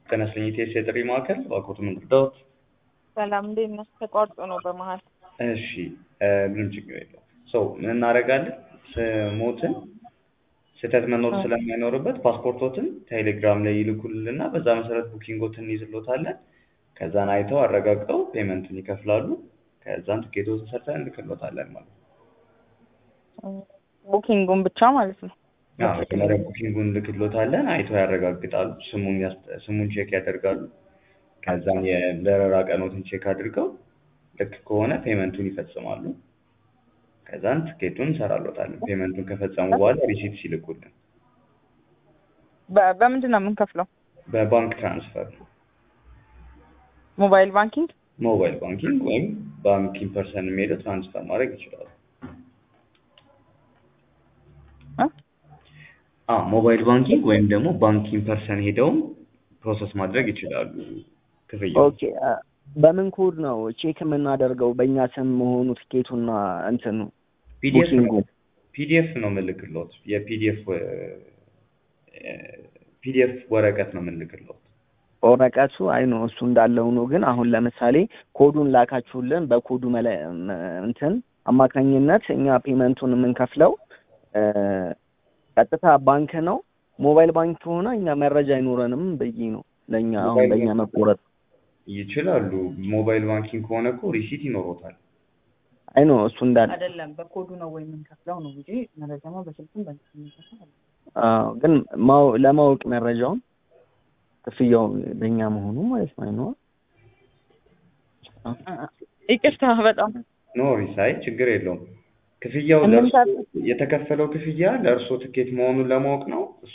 ተነስተኝ ኢቴስ የጥሪ ማዕከል ባኮት ምን ልርዳዎት? ሰላም እንዴት ነህ? ተቋርጦ ነው በመሃል። እሺ ምንም ችግር የለውም። ምን እናደርጋለን? ስሞትን ስህተት መኖር ስለማይኖርበት ፓስፖርቶትን ቴሌግራም ላይ ይልኩልንና በዛ መሰረት ቡኪንጎትን እንይዝሎታለን። ከዛን አይተው አረጋግጠው ፔመንቱን ይከፍላሉ። ከዛን ትኬቶችን ሰርተን እንልክሎታለን ማለት ነው። ቡኪንጉን ብቻ ማለት ነው። መጀመሪያ ቡኪንጉን እንልክሎታለን። አይተው ያረጋግጣሉ። ስሙን ቼክ ያደርጋሉ። ከዛን የበረራ ቀኖትን ቼክ አድርገው ልክ ከሆነ ፔመንቱን ይፈጽማሉ። ከዛን ትኬቱን እንሰራሎታለን። ፔመንቱን ከፈጸሙ በኋላ ሪሲት ሲልኩልን በምንድን ነው የምንከፍለው? በባንክ ትራንስፈር ነው። ሞባይል ባንኪንግ ወይም ባንክ ኢን ፐርሰን ሄደው ትራንስፈር ማድረግ ይችላሉ። ሞባይል ባንኪንግ ወይም ደግሞ ባንክ ኢን ፐርሰን ሄደው ፕሮሰስ ማድረግ ይችላሉ ክፍያው። ኦኬ በምን ኮድ ነው ቼክ የምናደርገው? በእኛ ስም መሆኑ ትኬቱና እንትኑ ፒዲኤፍ ነው የምልክሎት። ፒዲኤፍ ወረቀት ነው የምልክሎት። ወረቀቱ አይ ነው እሱ እንዳለው ነው። ግን አሁን ለምሳሌ ኮዱን ላካችሁልን በኮዱ እንትን አማካኝነት እኛ ፔመንቱን የምንከፍለው ቀጥታ ባንክ ነው። ሞባይል ባንክ ከሆነ እኛ መረጃ አይኖረንም ብዬ ነው። ለኛ አሁን በእኛ መቆረጥ ይችላሉ። ሞባይል ባንኪንግ ከሆነ እኮ ሪሲት ይኖሮታል። አይ ነው እሱ እንዳለ አይደለም። በኮዱ ነው ወይ የምንከፍለው ነው እንጂ መረጃው በስልክም በእንትን ግን ለማወቅ መረጃውን ክፍያው በእኛ መሆኑ ማለት ነው። ይቅርታ በጣም ኖ ሪሳይ ችግር የለውም። ክፍያው የተከፈለው ክፍያ ለእርሶ ትኬት መሆኑን ለማወቅ ነው። እሱ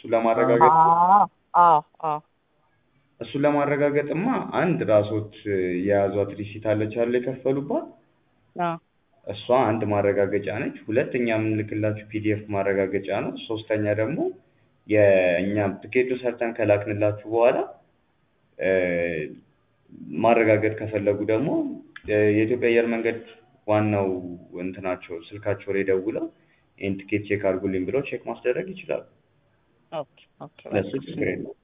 ለማረጋገጥማ አንድ ራሶት የያዟት ሪሲት አለች አለ የከፈሉባት እሷ አንድ ማረጋገጫ ነች። ሁለተኛ የምንልክላችሁ ፒዲኤፍ ማረጋገጫ ነው። ሶስተኛ ደግሞ የእኛ ትኬቱ ሰርተን ከላክንላችሁ በኋላ ማረጋገጥ ከፈለጉ ደግሞ የኢትዮጵያ አየር መንገድ ዋናው እንትናቸው ስልካቸው ላይ ደውለው ይሄን ትኬት ቼክ አድርጉልኝ ብለው ቼክ ማስደረግ ይችላሉ። ለሱ ችግር የለውም።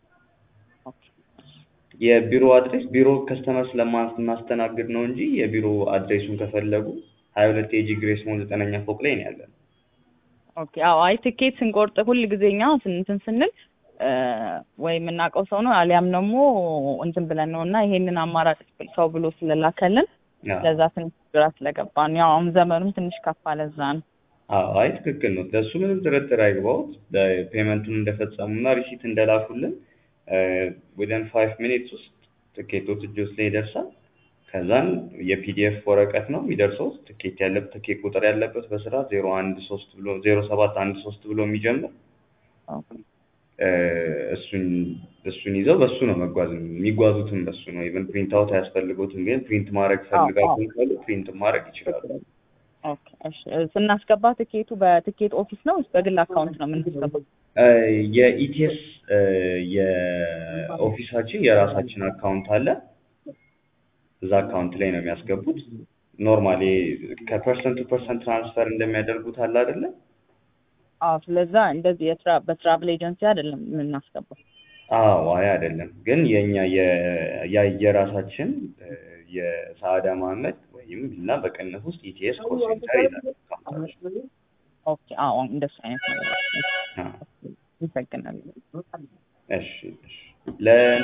የቢሮ አድሬስ ቢሮ ከስተመር ስለማናስተናግድ ነው እንጂ የቢሮ አድሬሱን ከፈለጉ 22 ኤጂ ግሬስ ሞል 9ኛ ፎቅ ላይ ነው ያለን። ኦኬ አይ ትኬት ስንቆርጥ ሁሉ ጊዜኛ ስንል ወይ የምናውቀው ሰው ነው አሊያም ደግሞ እንትን ብለን ነውና ይሄንን አማራጭ ሰው ብሎ ስለላከልን ለዛ ትንሽ ግራ ስለገባን ያው ዘመኑም ትንሽ ከፋ ለዛ ነው። አይ ትክክል ነው። ለሱ ምንም ጥርጥር አይግባውት። ፔመንቱን እንደፈጸሙና ሪሲት እንደላኩልን within 5 minutes ውስጥ ትኬቶች እጆች ላይ ይደርሳል። ከዛን የፒዲኤፍ ወረቀት ነው የሚደርሰው። ትኬት ቁጥር ያለበት በስራ 013 ብሎ 0713 ብሎ የሚጀምር እሱን ይዘው በሱ ነው የሚጓዙትም በሱ ነው። ኢቭን ፕሪንት አውት አያስፈልጉትም። ግን ፕሪንት ማድረግ ፈልጋችሁ ካለ ፕሪንት ማድረግ ይችላሉ። ኦኬ እሺ። ስናስገባ ትኬቱ በትኬት ኦፊስ ነው ወይስ በግል አካውንት ነው የምናስገባው? የኢቲኤስ የኦፊሳችን የራሳችን አካውንት አለ። እዛ አካውንት ላይ ነው የሚያስገቡት። ኖርማሊ ከፐርሰንት ቱ ፐርሰንት ትራንስፈር እንደሚያደርጉት አለ አይደለ? ስለዛ እንደዚህ በትራቭል ኤጀንሲ አይደለም የምናስገባው። አይ አይደለም። ግን የኛ የራሳችን የሳዳ መሐመድ ወይም ቢላ በቀነፍ ውስጥ ኢቲኤስ ኮል ሴንተር ይላል። ኦኬ እንደሱ አይነት ነገር ይሰግናል። እሺ